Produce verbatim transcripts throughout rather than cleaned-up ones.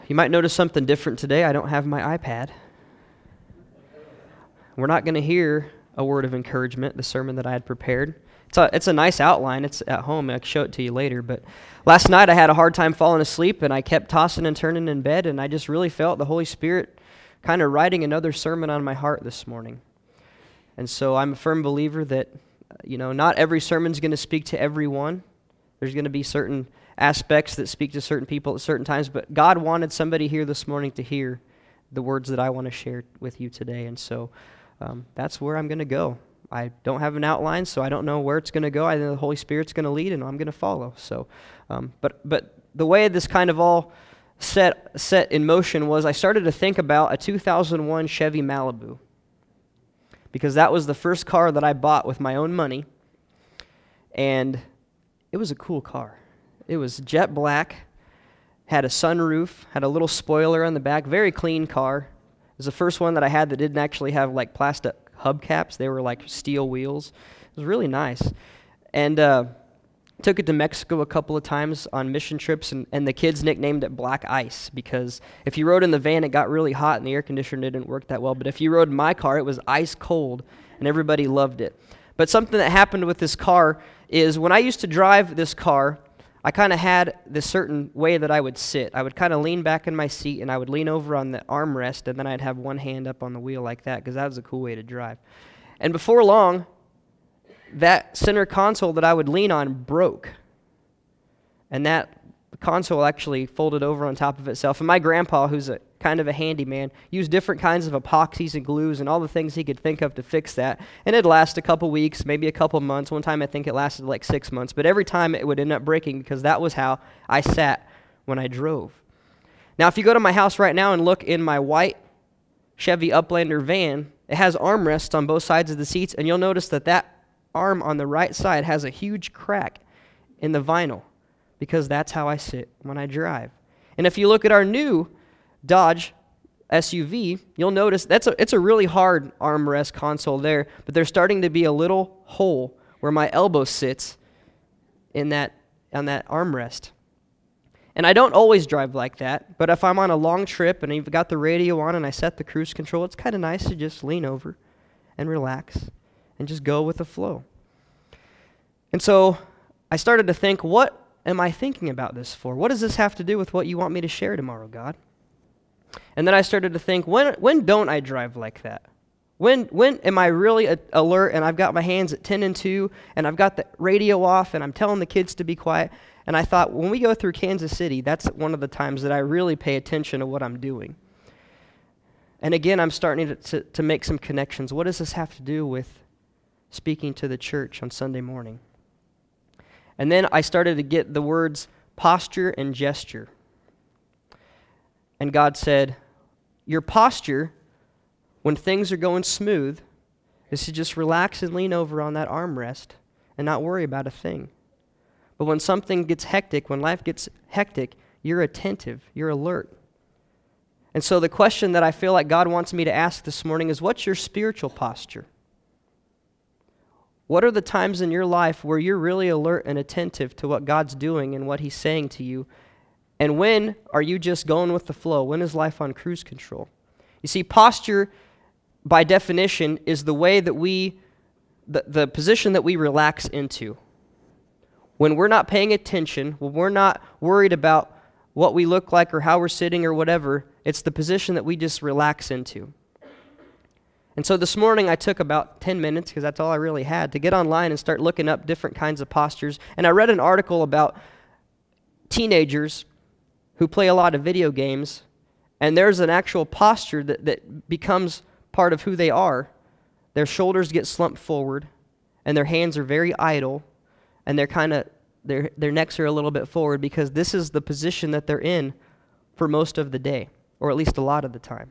You might notice something different today. I don't have my iPad. We're not going to hear a word of encouragement, the sermon that I had prepared. It's a, it's a nice outline. It's at home. I can show it to you later. But last night I had a hard time falling asleep, and I kept tossing and turning in bed, and I just really felt the Holy Spirit kind of writing another sermon on my heart this morning. And so I'm a firm believer that, you know, not every sermon's going to speak to everyone. There's going to be certain aspects that speak to certain people at certain times, but God wanted somebody here this morning to hear the words that I want to share with you today, and so um, that's where I'm going to go. I don't have an outline, so I don't know where it's going to go. I know the Holy Spirit's going to lead, and I'm going to follow. So, um, but but the way this kind of all set set in motion was I started to think about a two thousand one Chevy Malibu, because that was the first car that I bought with my own money, and it was a cool car. It was jet black, had a sunroof, had a little spoiler on the back, very clean car. It was the first one that I had that didn't actually have like plastic hubcaps. They were like steel wheels. It was really nice. And uh, took it to Mexico a couple of times on mission trips, and, and the kids nicknamed it Black Ice because if you rode in the van, it got really hot and the air conditioner didn't work that well. But if you rode in my car, it was ice cold, and everybody loved it. But something that happened with this car is when I used to drive this car, I kind of had this certain way that I would sit. I would kind of lean back in my seat, and I would lean over on the armrest, and then I'd have one hand up on the wheel like that, because that was a cool way to drive. And before long, that center console that I would lean on broke. And that console actually folded over on top of itself. And my grandpa, who's a kind of a handyman, used different kinds of epoxies and glues and all the things he could think of to fix that. And it'd last a couple weeks, maybe a couple months. One time I think it lasted like six months. But every time it would end up breaking because that was how I sat when I drove. Now, if you go to my house right now and look in my white Chevy Uplander van, it has armrests on both sides of the seats, and you'll notice that that arm on the right side has a huge crack in the vinyl because that's how I sit when I drive. And if you look at our new Dodge S U V, you'll notice that's a, it's a really hard armrest console there, but there's starting to be a little hole where my elbow sits in that on that armrest. And I don't always drive like that, but if I'm on a long trip and I've got the radio on and I set the cruise control, it's kind of nice to just lean over and relax and just go with the flow. And so I started to think, what am I thinking about this for? What does this have to do with what you want me to share tomorrow, God? And then I started to think, when when don't I drive like that? When when am I really a- alert and I've got my hands at ten and two and I've got the radio off and I'm telling the kids to be quiet? And I thought, when we go through Kansas City, that's one of the times that I really pay attention to what I'm doing. And again, I'm starting to, to, to make some connections. What does this have to do with speaking to the church on Sunday morning? And then I started to get the words posture and gesture. And God said, your posture, when things are going smooth, is to just relax and lean over on that armrest and not worry about a thing. But when something gets hectic, when life gets hectic, you're attentive, you're alert. And so the question that I feel like God wants me to ask this morning is, what's your spiritual posture? What are the times in your life where you're really alert and attentive to what God's doing and what He's saying to you? And when are you just going with the flow? When is life on cruise control? You see, posture, by definition, is the way that we, the, the position that we relax into. When we're not paying attention, when we're not worried about what we look like or how we're sitting or whatever, it's the position that we just relax into. And so this morning I took about ten minutes, because that's all I really had, to get online and start looking up different kinds of postures. And I read an article about teenagers who play a lot of video games, and there's an actual posture that, that becomes part of who they are. Their shoulders get slumped forward, and their hands are very idle, and they're kind of their their necks are a little bit forward, because this is the position that they're in for most of the day, or at least a lot of the time.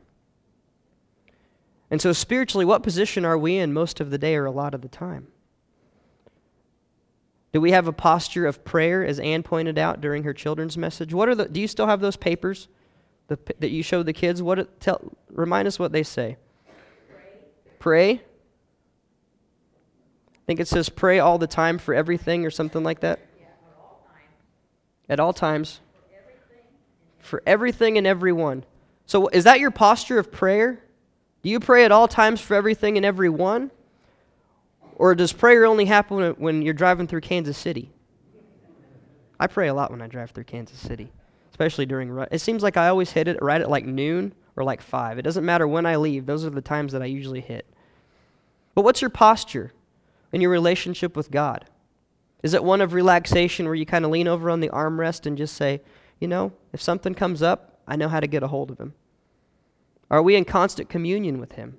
And so spiritually, what position are we in most of the day or a lot of the time? Do we have a posture of prayer, as Ann pointed out during her children's message? What are the? Do you still have those papers the, that you showed the kids? What it, tell? Remind us what they say. Pray. Pray. I think it says pray all the time for everything or something like that. Yeah, at all times. At all times. For everything. for everything and everyone. So is that your posture of prayer? Do you pray at all times for everything and everyone? Or does prayer only happen when, when you're driving through Kansas City? I pray a lot when I drive through Kansas City, especially during rut. It seems like I always hit it right at like noon or like five. It doesn't matter when I leave. Those are the times that I usually hit. But what's your posture in your relationship with God? Is it one of relaxation where you kind of lean over on the armrest and just say, you know, if something comes up, I know how to get a hold of him? Are we in constant communion with him?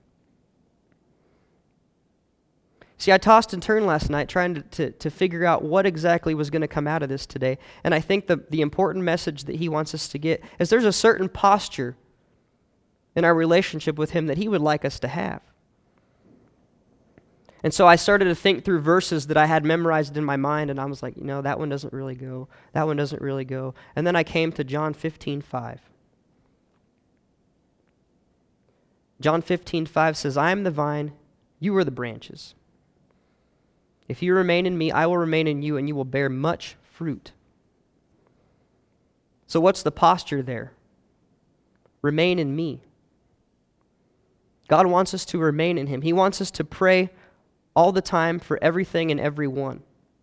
See, I tossed and turned last night trying to, to, to figure out what exactly was going to come out of this today. And I think the, the important message that he wants us to get is there's a certain posture in our relationship with him that he would like us to have. And so I started to think through verses that I had memorized in my mind, and I was like, you know, that one doesn't really go. That one doesn't really go. And then I came to John fifteen five. John fifteen five says, I am the vine, you are the branches. If you remain in me, I will remain in you, and you will bear much fruit. So what's the posture there? Remain in me. God wants us to remain in him. He wants us to pray all the time for everything and everyone.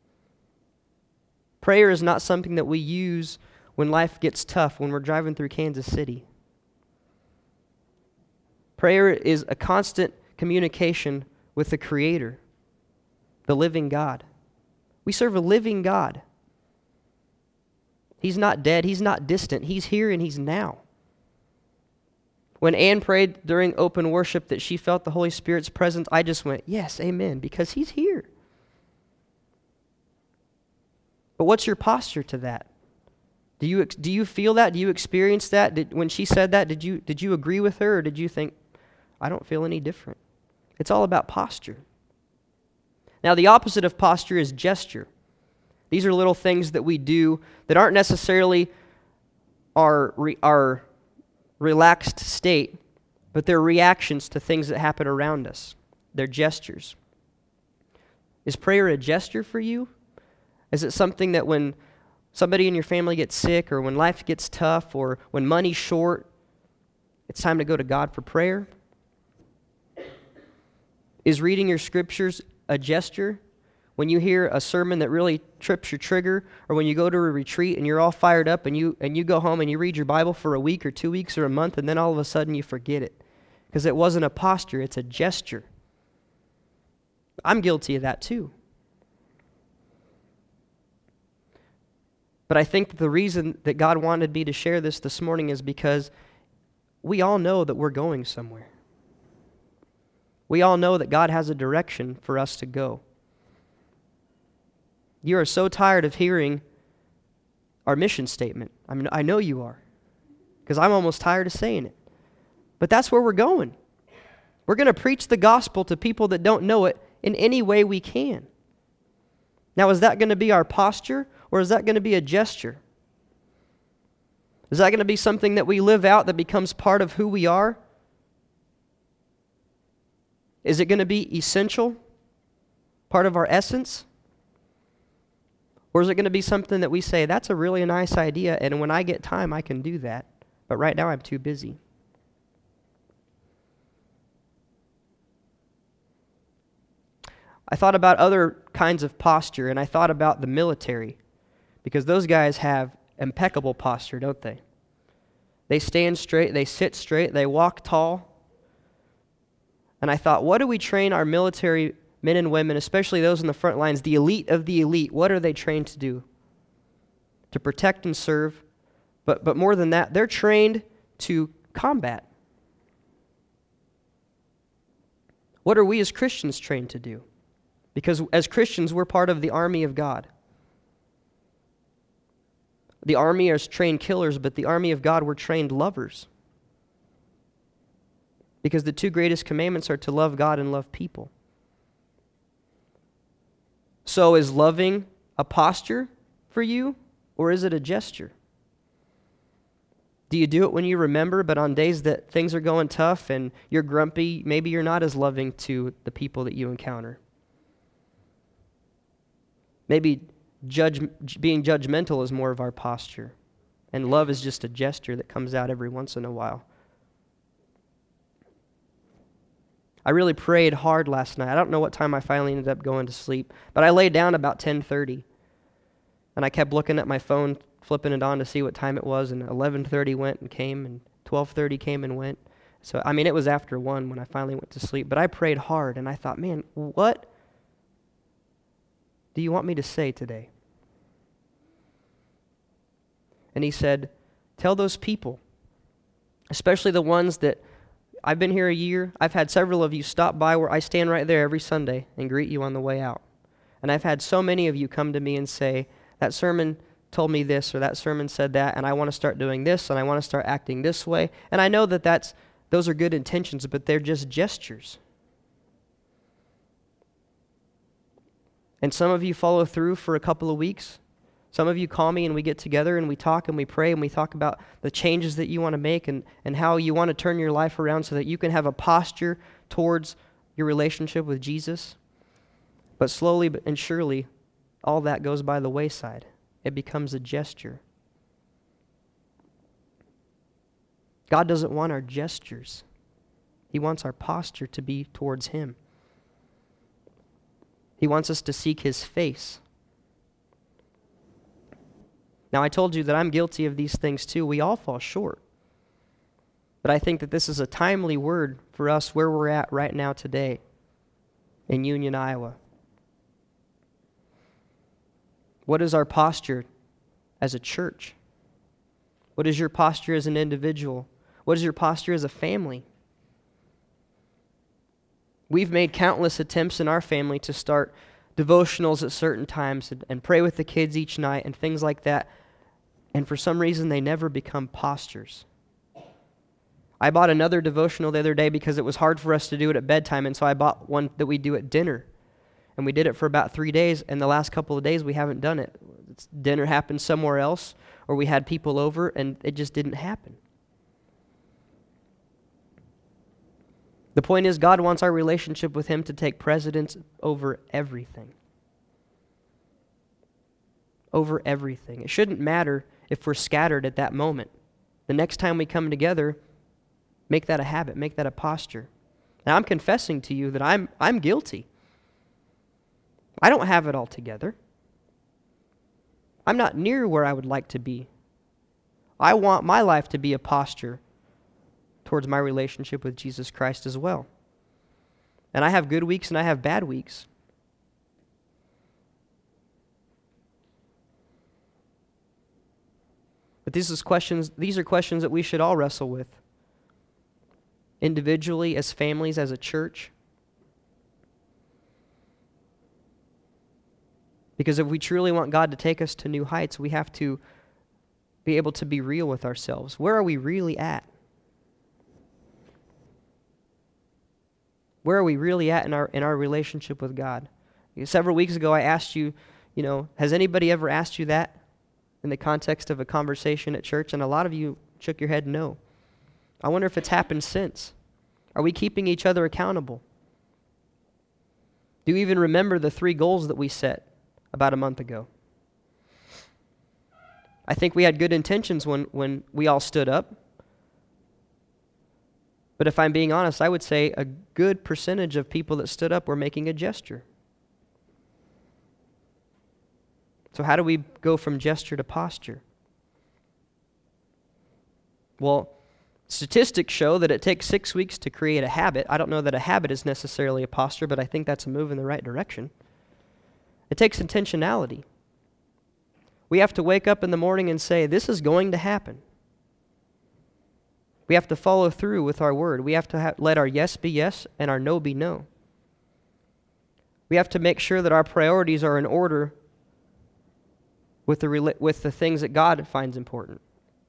Prayer is not something that we use when life gets tough, when we're driving through Kansas City. Prayer is a constant communication with the Creator, the living God. We serve a living God. He's not dead. He's not distant. He's here and he's now. When Ann prayed during open worship that she felt the Holy Spirit's presence, I just went, yes, amen, because he's here. But what's your posture to that? Do you do you feel that? Do you experience that? Did, when she said that, did you did you agree with her, or did you think, I don't feel any different? It's all about posture. Now, the opposite of posture is gesture. These are little things that we do that aren't necessarily our re, our relaxed state, but they're reactions to things that happen around us. They're gestures. Is prayer a gesture for you? Is it something that when somebody in your family gets sick, or when life gets tough, or when money's short, it's time to go to God for prayer? Is reading your scriptures a gesture? When you hear a sermon that really trips your trigger, or when you go to a retreat and you're all fired up and you and you go home and you read your Bible for a week or two weeks or a month, and then all of a sudden you forget it because it wasn't a posture, it's a gesture. I'm guilty of that too. But I think that the reason that God wanted me to share this this morning is because we all know that we're going somewhere. We all know that God has a direction for us to go. You are so tired of hearing our mission statement. I mean, I know you are, because I'm almost tired of saying it. But that's where we're going. We're going to preach the gospel to people that don't know it in any way we can. Now, is that going to be our posture, or is that going to be a gesture? Is that going to be something that we live out that becomes part of who we are? Is it going to be essential, part of our essence? Or is it going to be something that we say, that's a really nice idea, and when I get time, I can do that, but right now I'm too busy? I thought about other kinds of posture, and I thought about the military, because those guys have impeccable posture, don't they? They stand straight, they sit straight, they walk tall. And I thought, what do we train our military men and women, especially those in the front lines, the elite of the elite, what are they trained to do? To protect and serve. But, but more than that, they're trained to combat. What are we as Christians trained to do? Because as Christians, we're part of the army of God. The army is trained killers, but the army of God, we're trained lovers. Because the two greatest commandments are to love God and love people. So is loving a posture for you, or is it a gesture? Do you do it when you remember, but on days that things are going tough and you're grumpy, maybe you're not as loving to the people that you encounter? Maybe judge, being judgmental is more of our posture. And love is just a gesture that comes out every once in a while. I really prayed hard last night. I don't know what time I finally ended up going to sleep, but I laid down about ten thirty. And I kept looking at my phone, flipping it on to see what time it was, and eleven thirty went and came, and twelve thirty came and went. So, I mean, it was after one when I finally went to sleep, but I prayed hard, and I thought, man, what do you want me to say today? And he said, tell those people, especially the ones that, I've been here a year, I've had several of you stop by where I stand right there every Sunday and greet you on the way out. And I've had so many of you come to me and say, that sermon told me this, or that sermon said that, and I want to start doing this, and I want to start acting this way. And I know that that's, those are good intentions, but they're just gestures. And some of you follow through for a couple of weeks. Some of you call me and we get together and we talk and we pray and we talk about the changes that you want to make and, and how you want to turn your life around so that you can have a posture towards your relationship with Jesus. But slowly and surely, all that goes by the wayside. It becomes a gesture. God doesn't want our gestures. He wants our posture to be towards Him. He wants us to seek His face. Now, I told you that I'm guilty of these things too. We all fall short. But I think that this is a timely word for us where we're at right now today in Union, Iowa. What is our posture as a church? What is your posture as an individual? What is your posture as a family? We've made countless attempts in our family to start devotionals at certain times and, and pray with the kids each night and things like that. And for some reason, they never become postures. I bought another devotional the other day because it was hard for us to do it at bedtime, and so I bought one that we do at dinner. And we did it for about three days, and the last couple of days we haven't done it. It's, dinner happened somewhere else, or we had people over, and it just didn't happen. The point is, God wants our relationship with Him to take precedence over everything. Over everything. It shouldn't matter if we're scattered at that moment. The next time we come together, make that a habit, make that a posture. Now, I'm confessing to you that I'm I'm guilty. I don't have it all together. I'm not near where I would like to be. I want my life to be a posture towards my relationship with Jesus Christ as well. And I have good weeks and I have bad weeks. But these is questions, these are questions that we should all wrestle with. Individually, as families, as a church. Because if we truly want God to take us to new heights, we have to be able to be real with ourselves. Where are we really at? Where are we really at in our in our relationship with God? Several weeks ago, I asked you, you know, has anybody ever asked you that in the context of a conversation at church? And a lot of you shook your head no. I wonder if it's happened since. Are we keeping each other accountable? Do you even remember the three goals that we set about a month ago? I think we had good intentions when, when we all stood up. But if I'm being honest, I would say a good percentage of people that stood up were making a gesture. So how do we go from gesture to posture? Well, statistics show that it takes six weeks to create a habit. I don't know that a habit is necessarily a posture, but I think that's a move in the right direction. It takes intentionality. We have to wake up in the morning and say, this is going to happen. We have to follow through with our word. We have to ha- let our yes be yes and our no be no. We have to make sure that our priorities are in order with the rela- with the things that God finds important.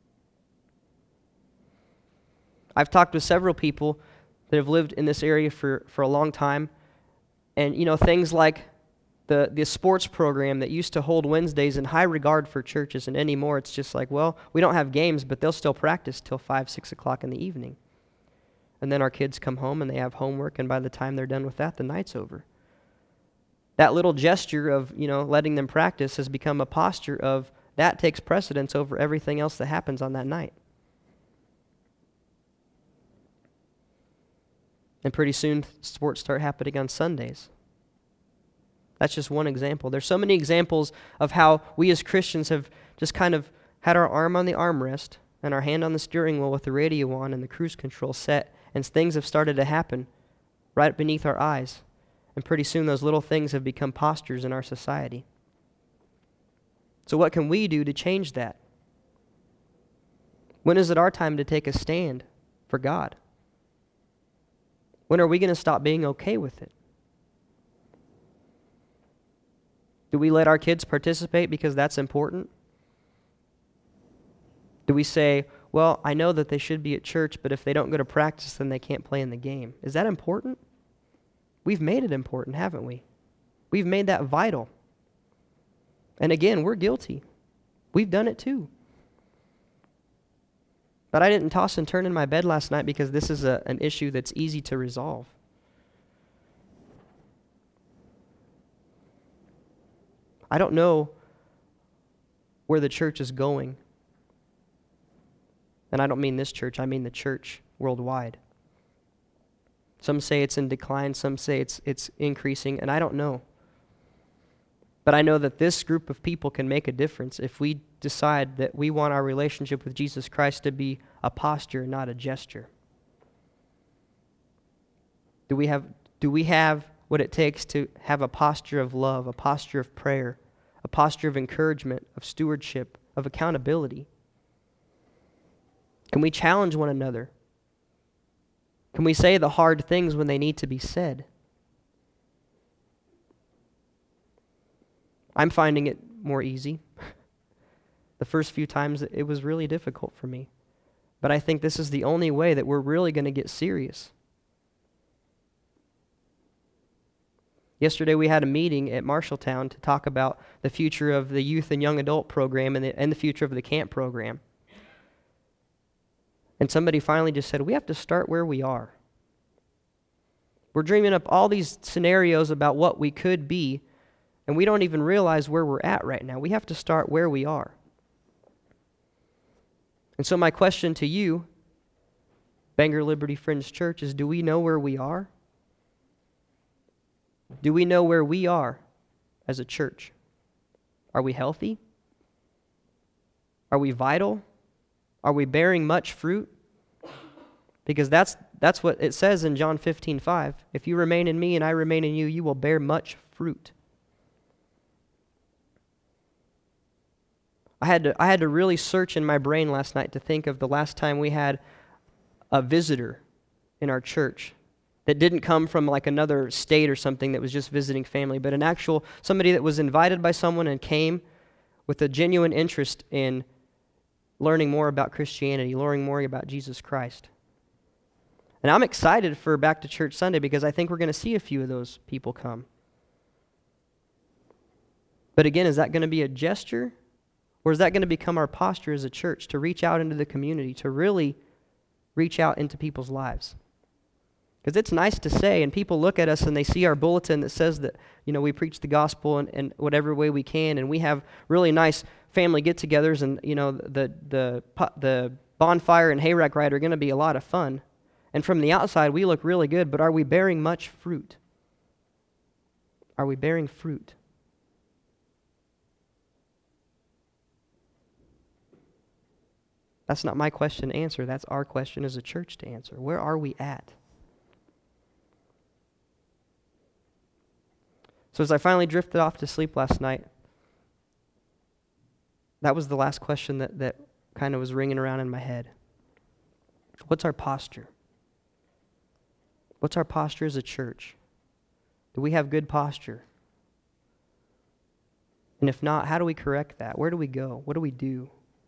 I've talked with several people that have lived in this area for, for a long time, and you know, things like the, the sports program that used to hold Wednesdays in high regard for churches, and anymore it's just like, well, we don't have games, but they'll still practice till five, six o'clock in the evening. And then our kids come home and they have homework, and by the time they're done with that, the night's over. That little gesture of, you know, letting them practice has become a posture of that takes precedence over everything else that happens on that night. And pretty soon, sports start happening on Sundays. That's just one example. There's so many examples of how we as Christians have just kind of had our arm on the armrest and our hand on the steering wheel with the radio on and the cruise control set, and things have started to happen right beneath our eyes. And pretty soon those little things have become postures in our society. So what can we do to change that? When is it our time to take a stand for God? When are we going to stop being okay with it? Do we let our kids participate because that's important? Do we say, well, I know that they should be at church, but if they don't go to practice, then they can't play in the game? Is that important? We've made it important, haven't we? We've made that vital. And again, we're guilty. We've done it too. But I didn't toss and turn in my bed last night because this is a, an issue that's easy to resolve. I don't know where the church is going. And I don't mean this church, I mean the church worldwide. Some say it's in decline, some say it's it's increasing, and I don't know. But I know that this group of people can make a difference if we decide that we want our relationship with Jesus Christ to be a posture, not a gesture. Do we have do we have what it takes to have a posture of love, a posture of prayer, a posture of encouragement, of stewardship, of accountability? Can we challenge one another? Can we say the hard things when they need to be said? I'm finding it more easy. The first few times it was really difficult for me. But I think this is the only way that we're really going to get serious. Yesterday we had a meeting at Marshalltown to talk about the future of the youth and young adult program and the, and the future of the camp program. And somebody finally just said, we have to start where we are. We're dreaming up all these scenarios about what we could be, and we don't even realize where we're at right now. We have to start where we are. And so my question to you, Bangor Liberty Fringe Church, is do we know where we are? Do we know where we are as a church? Are we healthy? Are we vital? Are we bearing much fruit? Because that's that's what it says in John fifteen five. If you remain in me and I remain in you, you will bear much fruit. I had to I had to really search in my brain last night to think of the last time we had a visitor in our church that didn't come from like another state or something that was just visiting family, but an actual somebody that was invited by someone and came with a genuine interest in learning more about Christianity, learning more about Jesus Christ. And I'm excited for Back to Church Sunday because I think we're going to see a few of those people come. But again, is that going to be a gesture? Or is that going to become our posture as a church to reach out into the community, to really reach out into people's lives? Because it's nice to say, and people look at us and they see our bulletin that says that, you know, we preach the gospel in, in whatever way we can, and we have really nice family get-togethers, and, you know, the the the bonfire and hayrack ride are going to be a lot of fun. And from the outside, we look really good, but are we bearing much fruit? Are we bearing fruit? That's not my question to answer. That's our question as a church to answer. Where are we at? So as I finally drifted off to sleep last night, that was the last question that, that kind of was ringing around in my head. What's our posture? What's our posture as a church? Do we have good posture? And if not, how do we correct that? Where do we go? What do we do?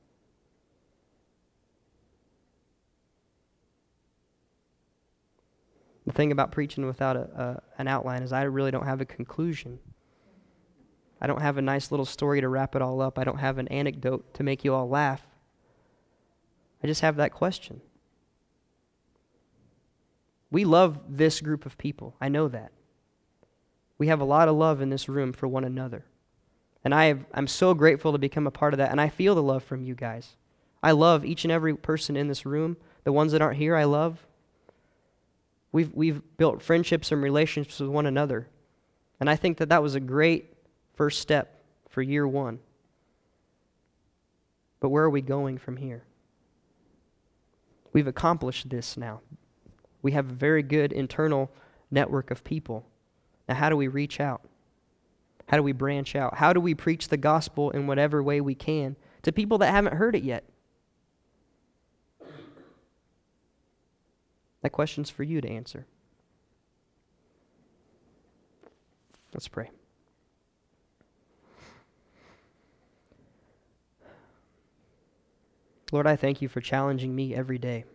The thing about preaching without a, a, an outline is I really don't have a conclusion. I don't have a nice little story to wrap it all up. I don't have an anecdote to make you all laugh. I just have that question. We love this group of people. I know that. We have a lot of love in this room for one another. And I have, I'm so grateful to become a part of that, and I feel the love from you guys. I love each and every person in this room. The ones that aren't here, I love. We've, we've built friendships and relationships with one another. And I think that that was a great first step for year one. But where are we going from here? We've accomplished this now. We have a very good internal network of people. Now, how do we reach out? How do we branch out? How do we preach the gospel in whatever way we can to people that haven't heard it yet? That question's for you to answer. Let's pray. Lord, I thank you for challenging me every day.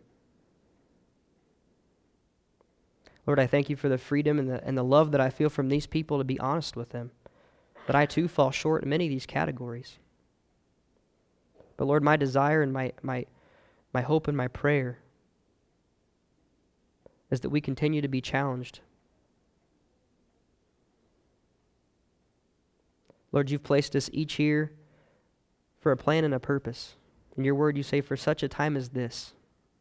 Lord, I thank you for the freedom and the, and the love that I feel from these people to be honest with them. But I too fall short in many of these categories. But Lord, my desire and my, my, my hope and my prayer is that we continue to be challenged. Lord, you've placed us each here for a plan and a purpose. In your word, you say, for such a time as this.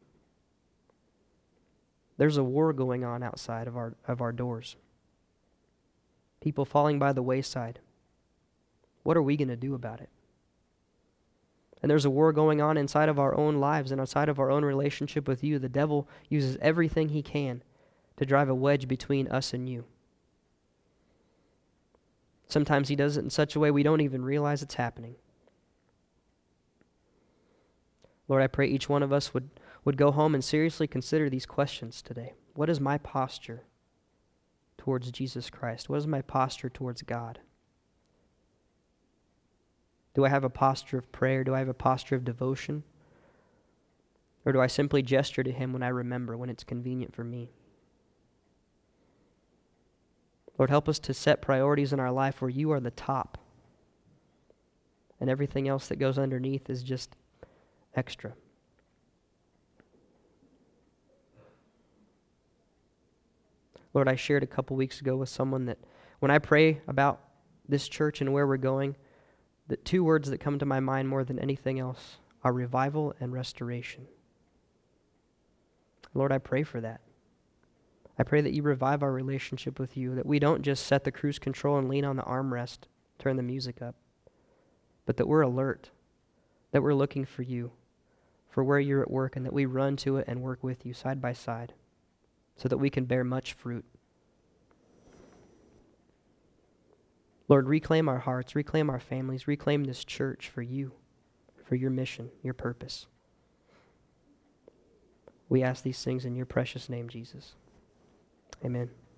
There's a war going on outside of our, of our doors. People falling by the wayside. What are we going to do about it? And there's a war going on inside of our own lives and outside of our own relationship with you. The devil uses everything he can to drive a wedge between us and you. Sometimes he does it in such a way we don't even realize it's happening. Lord, I pray each one of us would, would go home and seriously consider these questions today. What is my posture towards Jesus Christ? What is my posture towards God? Do I have a posture of prayer? Do I have a posture of devotion? Or do I simply gesture to him when I remember, when it's convenient for me? Lord, help us to set priorities in our life where you are the top, and everything else that goes underneath is just extra. Lord, I shared a couple weeks ago with someone that when I pray about this church and where we're going, the two words that come to my mind more than anything else are revival and restoration. Lord, I pray for that. I pray that you revive our relationship with you, that we don't just set the cruise control and lean on the armrest, turn the music up, but that we're alert, that we're looking for you, for where you're at work, and that we run to it and work with you side by side so that we can bear much fruit. Lord, reclaim our hearts, reclaim our families, reclaim this church for you, for your mission, your purpose. We ask these things in your precious name, Jesus. Amen.